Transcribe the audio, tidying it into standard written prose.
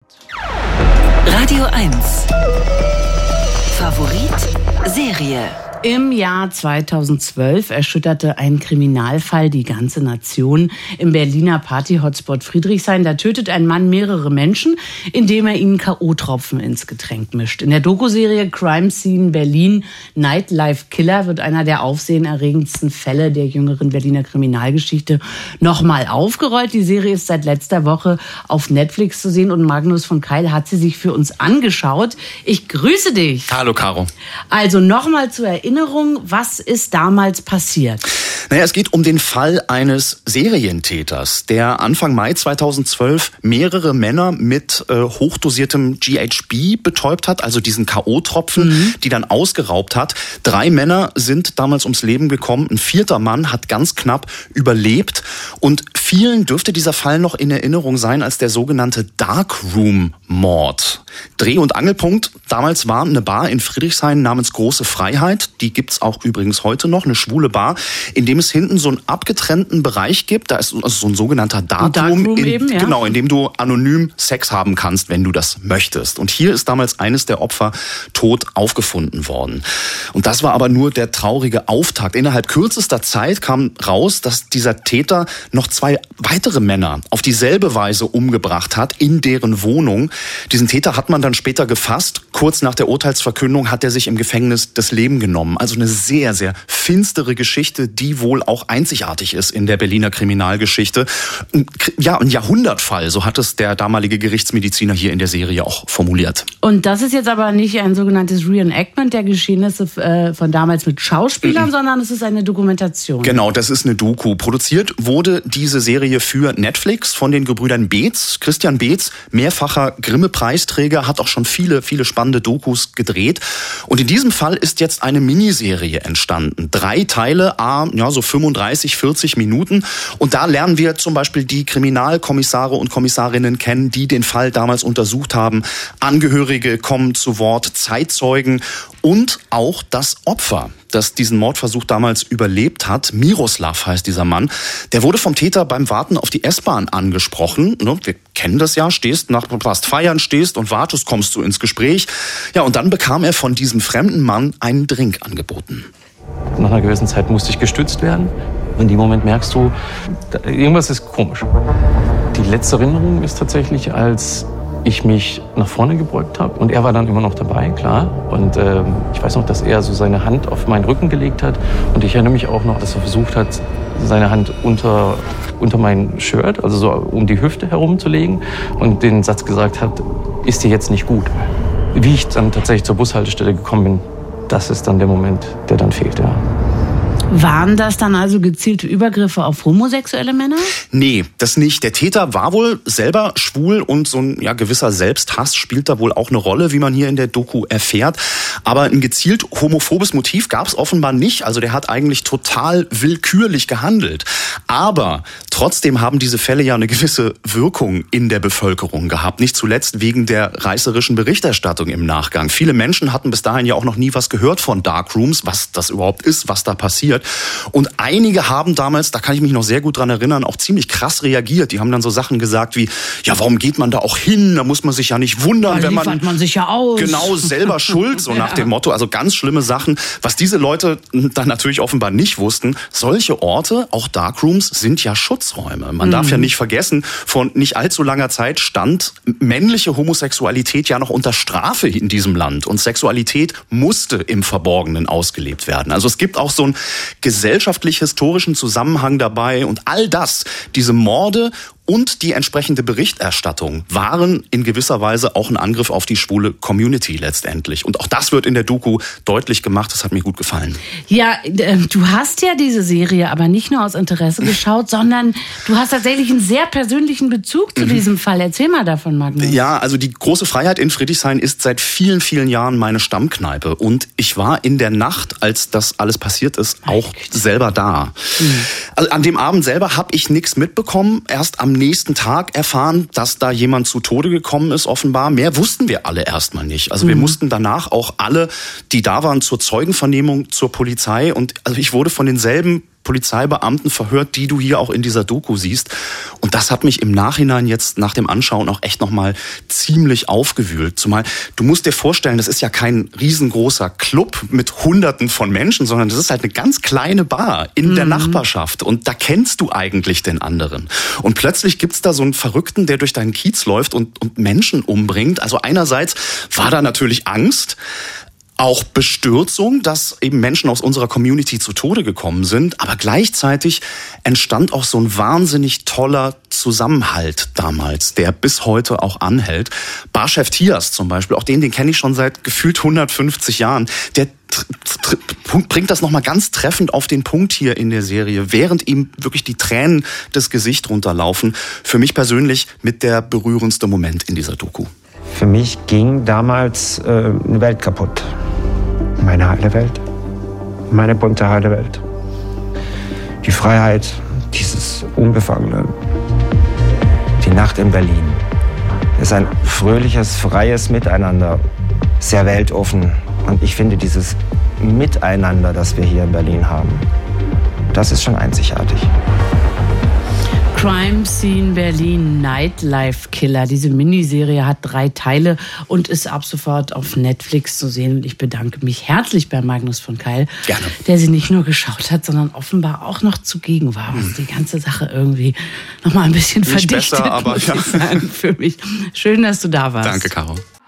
Radio 1. Favorit Serie. Im Jahr 2012 erschütterte ein Kriminalfall die ganze Nation. Im Berliner Party-Hotspot Friedrichshain, da tötet ein Mann mehrere Menschen, indem er ihnen K.O.-Tropfen ins Getränk mischt. In der Doku-Serie Crime Scene Berlin Nightlife Killer wird einer der aufsehenerregendsten Fälle der jüngeren Berliner Kriminalgeschichte nochmal aufgerollt. Die Serie ist seit letzter Woche auf Netflix zu sehen und Magnus von Keil hat sie sich für uns angeschaut. Ich grüße dich. Hallo, Caro. Also nochmal zur Erinnerung, was ist damals passiert? Naja, es geht um den Fall eines Serientäters, der Anfang Mai 2012 mehrere Männer mit hochdosiertem GHB betäubt hat, also diesen K.O.-Tropfen, die dann ausgeraubt hat. 3 Männer sind damals ums Leben gekommen, ein 4. Mann hat ganz knapp überlebt und vielen dürfte dieser Fall noch in Erinnerung sein als der sogenannte Darkroom-Mord. Dreh- und Angelpunkt damals war eine Bar in Friedrichshain namens Große Freiheit. Die gibt's auch übrigens heute noch, eine schwule Bar, in dem es hinten so einen abgetrennten Bereich gibt. Da ist also so ein sogenannter Darkroom, genau, in dem du anonym Sex haben kannst, wenn du das möchtest. Und hier ist damals eines der Opfer tot aufgefunden worden. Und das war aber nur der traurige Auftakt. Innerhalb kürzester Zeit kam raus, dass dieser Täter noch 2 weitere Männer auf dieselbe Weise umgebracht hat in deren Wohnung. Diesen Täter hat man dann später gefasst. Kurz nach der Urteilsverkündung hat er sich im Gefängnis das Leben genommen. Also eine sehr, sehr finstere Geschichte, die wohl auch einzigartig ist in der Berliner Kriminalgeschichte. Ja, ein Jahrhundertfall, so hat es der damalige Gerichtsmediziner hier in der Serie auch formuliert. Und das ist jetzt aber nicht ein sogenanntes Reenactment der Geschehnisse von damals mit Schauspielern, sondern es ist eine Dokumentation. Genau, das ist eine Doku. Produziert wurde diese Serie für Netflix von den Gebrüdern Beetz. Christian Beetz, mehrfacher Grimme-Preisträger, hat auch schon viele, viele spannende Dokus gedreht. Und in diesem Fall ist jetzt eine Miniserie entstanden. 3 Teile, so 35, 40 Minuten. Und da lernen wir zum Beispiel die Kriminalkommissare und Kommissarinnen kennen, die den Fall damals untersucht haben. Angehörige kommen zu Wort, Zeitzeugen und auch das Opfer, das diesen Mordversuch damals überlebt hat. Miroslav heißt dieser Mann. Der wurde vom Täter beim Warten auf die S-Bahn angesprochen. Wir kennen das ja, warst feiern, stehst und wartest, kommst du ins Gespräch. Ja, und dann bekam er von diesem fremden Mann einen Drink angeboten. Nach einer gewissen Zeit musste ich gestützt werden. In dem Moment merkst du, irgendwas ist komisch. Die letzte Erinnerung ist tatsächlich, als ich mich nach vorne gebeugt habe. Und er war dann immer noch dabei, klar. Und ich weiß noch, dass er so seine Hand auf meinen Rücken gelegt hat. Und ich erinnere mich auch noch, dass er versucht hat, seine Hand unter mein Shirt, also so um die Hüfte herumzulegen. Und den Satz gesagt hat, ist dir jetzt nicht gut. Wie ich dann tatsächlich zur Bushaltestelle gekommen bin, das ist dann der Moment, der dann fehlt, ja. Waren das dann also gezielte Übergriffe auf homosexuelle Männer? Nee, das nicht. Der Täter war wohl selber schwul und so ein gewisser Selbsthass spielt da wohl auch eine Rolle, wie man hier in der Doku erfährt. Aber ein gezielt homophobes Motiv gab es offenbar nicht. Also der hat eigentlich total willkürlich gehandelt. Aber trotzdem haben diese Fälle ja eine gewisse Wirkung in der Bevölkerung gehabt. Nicht zuletzt wegen der reißerischen Berichterstattung im Nachgang. Viele Menschen hatten bis dahin ja auch noch nie was gehört von Darkrooms, was das überhaupt ist, was da passiert. Und einige haben damals, da kann ich mich noch sehr gut dran erinnern, auch ziemlich krass reagiert. Die haben dann so Sachen gesagt wie, ja, warum geht man da auch hin? Da muss man sich ja nicht wundern, wenn man sich ja aus. Genau, selber schuld, so nach dem Motto. Also ganz schlimme Sachen. Was diese Leute dann natürlich offenbar nicht wussten, solche Orte, auch Darkrooms, sind ja Schutzräume. Man darf ja nicht vergessen, vor nicht allzu langer Zeit stand männliche Homosexualität ja noch unter Strafe in diesem Land. Und Sexualität musste im Verborgenen ausgelebt werden. Also es gibt auch so ein gesellschaftlich-historischen Zusammenhang dabei und all das, diese Morde und die entsprechende Berichterstattung waren in gewisser Weise auch ein Angriff auf die schwule Community letztendlich. Und auch das wird in der Doku deutlich gemacht. Das hat mir gut gefallen. Ja, du hast ja diese Serie aber nicht nur aus Interesse geschaut, sondern du hast tatsächlich einen sehr persönlichen Bezug zu diesem Fall. Erzähl mal davon, Magnus. Ja, also die Große Freiheit in Friedrichshain ist seit vielen, vielen Jahren meine Stammkneipe. Und ich war in der Nacht, als das alles passiert ist, auch selber da. Also an dem Abend selber habe ich nichts mitbekommen. Erst am nächsten Tag erfahren, dass da jemand zu Tode gekommen ist, offenbar. Mehr wussten wir alle erstmal nicht. Also wir mussten danach auch alle, die da waren, zur Zeugenvernehmung zur Polizei. Und also ich wurde von denselben Polizeibeamten verhört, die du hier auch in dieser Doku siehst. Und das hat mich im Nachhinein jetzt nach dem Anschauen auch echt nochmal ziemlich aufgewühlt. Zumal, du musst dir vorstellen, das ist ja kein riesengroßer Club mit Hunderten von Menschen, sondern das ist halt eine ganz kleine Bar in der Nachbarschaft. Und da kennst du eigentlich den anderen. Und plötzlich gibt's da so einen Verrückten, der durch deinen Kiez läuft und Menschen umbringt. Also einerseits war da natürlich Angst, auch Bestürzung, dass eben Menschen aus unserer Community zu Tode gekommen sind. Aber gleichzeitig entstand auch so ein wahnsinnig toller Zusammenhalt damals, der bis heute auch anhält. Barchef Thias zum Beispiel, auch den kenne ich schon seit gefühlt 150 Jahren. Der bringt das nochmal ganz treffend auf den Punkt hier in der Serie, während ihm wirklich die Tränen das Gesicht runterlaufen. Für mich persönlich mit der berührendste Moment in dieser Doku. Für mich ging damals eine Welt kaputt. Meine heile Welt. Meine bunte heile Welt. Die Freiheit, dieses Unbefangene. Die Nacht in Berlin. Es ist ein fröhliches, freies Miteinander. Sehr weltoffen. Und ich finde dieses Miteinander, das wir hier in Berlin haben, das ist schon einzigartig. Crime Scene Berlin, Nightlife Killer. Diese Miniserie hat 3 Teile und ist ab sofort auf Netflix zu sehen. Und ich bedanke mich herzlich bei Magnus von Keil, Gerne. Der sie nicht nur geschaut hat, sondern offenbar auch noch zugegen war, was die ganze Sache irgendwie noch mal ein bisschen Nicht verdichtet, besser, aber muss ich sagen, für mich. Schön, dass du da warst. Danke, Caro.